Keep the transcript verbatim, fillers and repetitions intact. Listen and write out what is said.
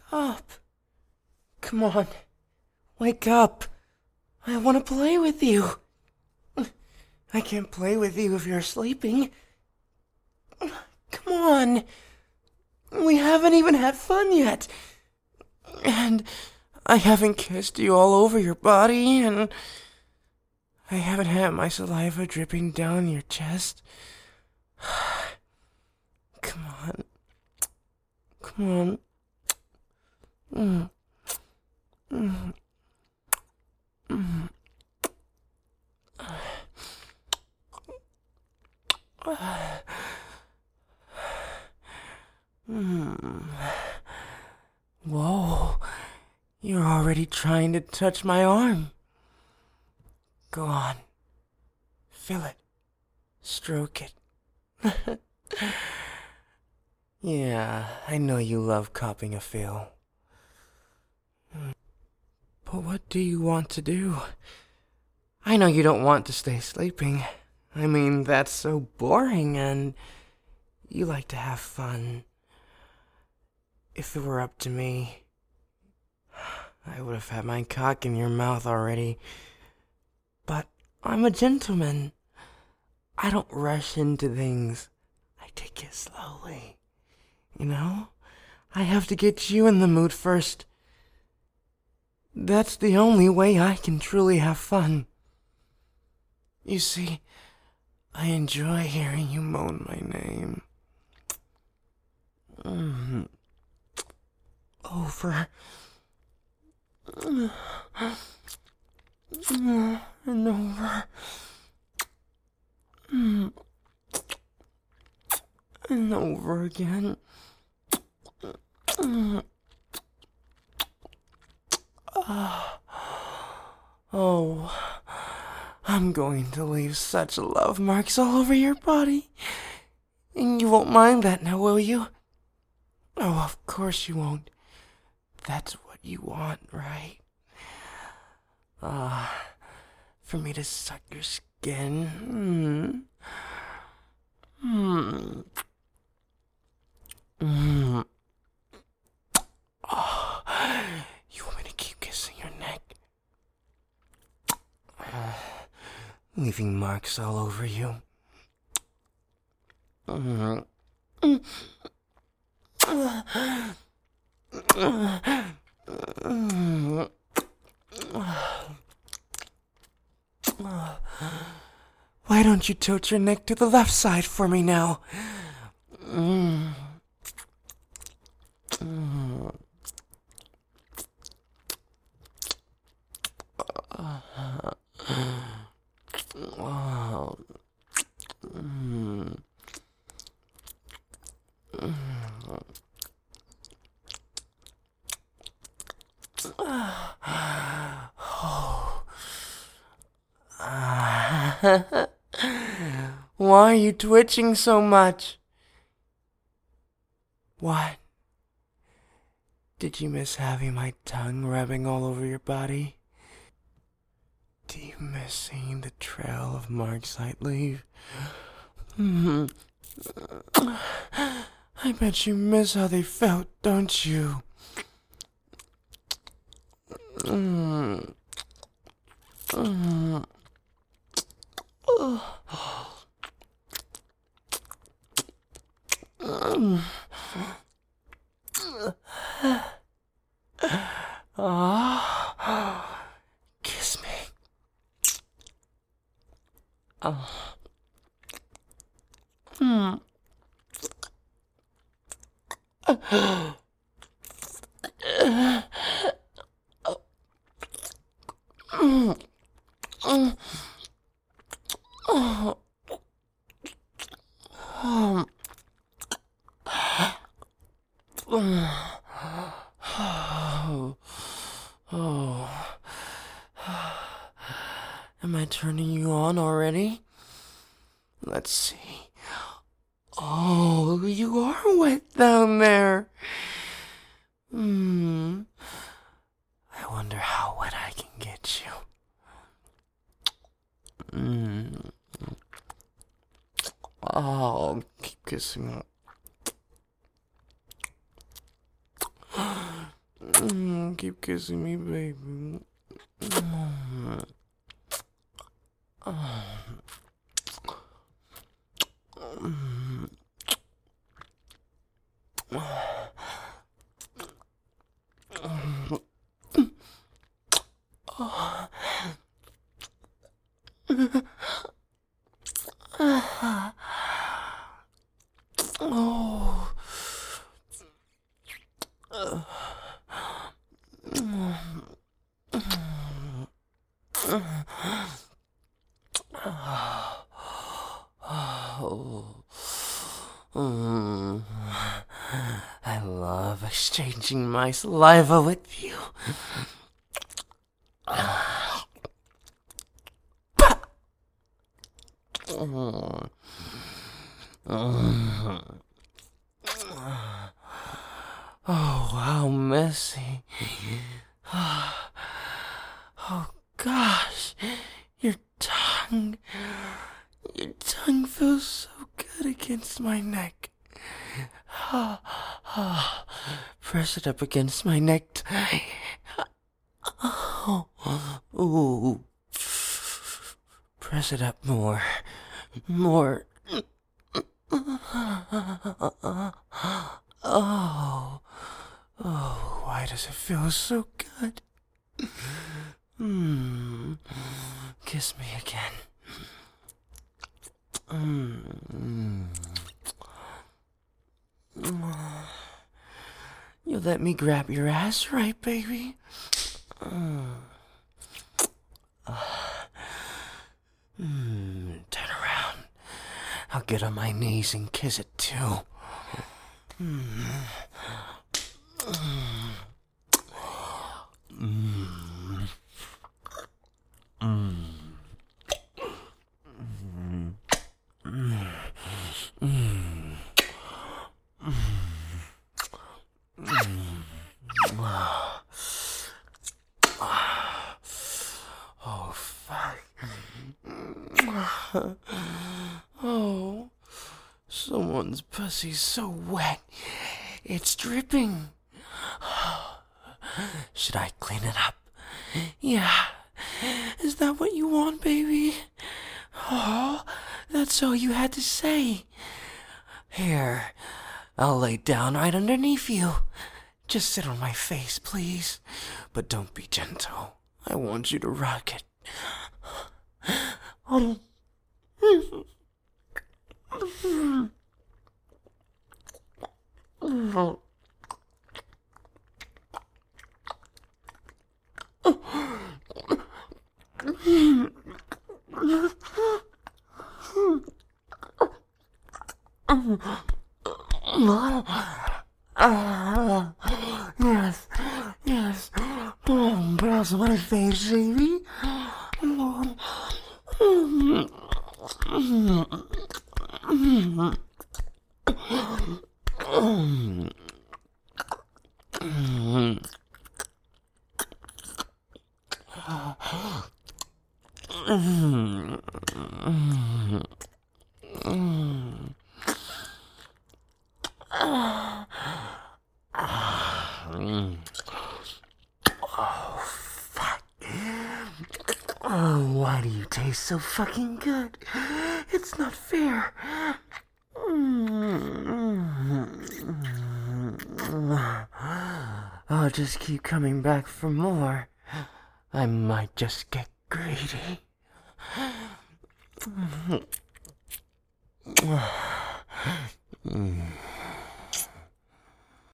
up. Come on. Wake up. I want to play with you. I can't play with you if you're sleeping. Come on. We haven't even had fun yet. And I haven't kissed you all over your body, and I haven't had my saliva dripping down your chest. Come on. Come on. Mm. Mm. Mm. Mm. Whoa. You're already trying to touch my arm. Go on. Feel it. Stroke it. Yeah, I know you love copping a feel. But what do you want to do? I know you don't want to stay sleeping. I mean, that's so boring, and you like to have fun. If it were up to me, I would have had my cock in your mouth already. But I'm a gentleman. I don't rush into things. I take it slowly. You know? I have to get you in the mood first. That's the only way I can truly have fun. You see, I enjoy hearing you moan my name. Mm. Over. And over. And over again. Oh, I'm going to leave such love marks all over your body. And you won't mind that now, will you? Oh, of course you won't. That's what you want, right? Ah, uh, for me to suck your skin. Hmm. Hmm. Hmm. Oh, you want me to keep kissing your neck? Uh, leaving marks all over you. Mm. Mm. Why don't you tilt your neck to the left side for me now? Mm. Mm. Oh. Mm. Oh. Why are you twitching so much? What? Did you miss having my tongue rubbing all over your body? Do you miss seeing the trail of marks I'd leave? Mm-hmm. I bet you miss how they felt, don't you? Mm. Mm. Mm. Ah, kiss me. Oh. Hmm. Oh. Am I turning you on already? Let's see. Oh, you are wet down there. Hmm. I wonder how wet I can get you. Hmm. Oh, keep kissing. Mm, keep kissing me, baby. Mm. Oh. Mm. Oh. Oh. Mm. I love exchanging my saliva with you. Mm. Mm. Oh, how messy. Oh, gosh. Your tongue. Your tongue feels so good against my neck. Press it up against my necktie. Oh, ooh. Press it up more. More. Oh. Oh, why does it feel so good? Hmm. Kiss me again. Mm. You let me grab your ass, right, baby? Mm. Mm. Turn around. I'll get on my knees and kiss it too. Mm. Mm. Mm. Mm. Mm. Mm. Oh, fuck. Oh, someone's pussy's so wet. It's dripping. Should I clean it up? Yeah. Is that what you want, baby? Oh, that's all you had to say. Here, I'll lay down right underneath you. Just sit on my face, please. But don't be gentle. I want you to rock it. Oh. Yes, yes. Boom, press my face, baby. Oh, fuck. Oh, why do you taste so fucking good? It's not fair. I'll just keep coming back for more. I might just get greedy.